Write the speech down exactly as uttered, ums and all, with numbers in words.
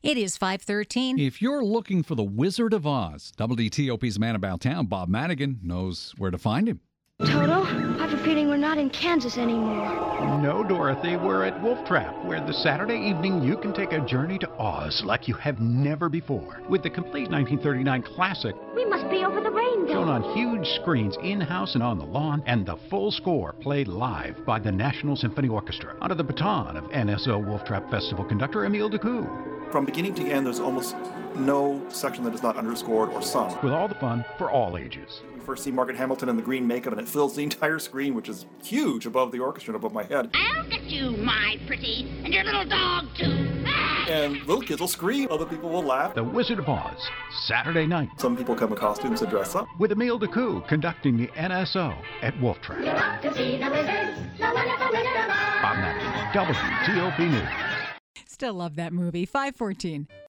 It is five thirteen. If you're looking for the Wizard of Oz, W D T O P's Man About Town, Bob Madigan, knows where to find him. Toto, I have a feeling we're not in Kansas anymore. No, Dorothy, we're at Wolf Trap, where this Saturday evening you can take a journey to Oz like you have never before. With the complete nineteen thirty-nine classic We must be over the rainbow. shown on huge screens in-house and on the lawn, and the full score played live by the National Symphony Orchestra under the baton of N S O Wolf Trap Festival conductor Emile Decou. From beginning to end, there's almost no section that is not underscored or sung. With all the fun for all ages. You first see Margaret Hamilton in the green makeup, and it fills the entire screen, which is huge above the orchestra and above my head. I'll get you, my pretty, and your little dog, too. And little kids will scream, other people will laugh. The Wizard of Oz, Saturday night, Some people come in costumes and dress up. with Emile Decou conducting the N S O at Wolf Trap. To see the wizard, the wonderful Wizard of Oz. Bob Madigan, W D T O P News. Still love that movie. five fourteen.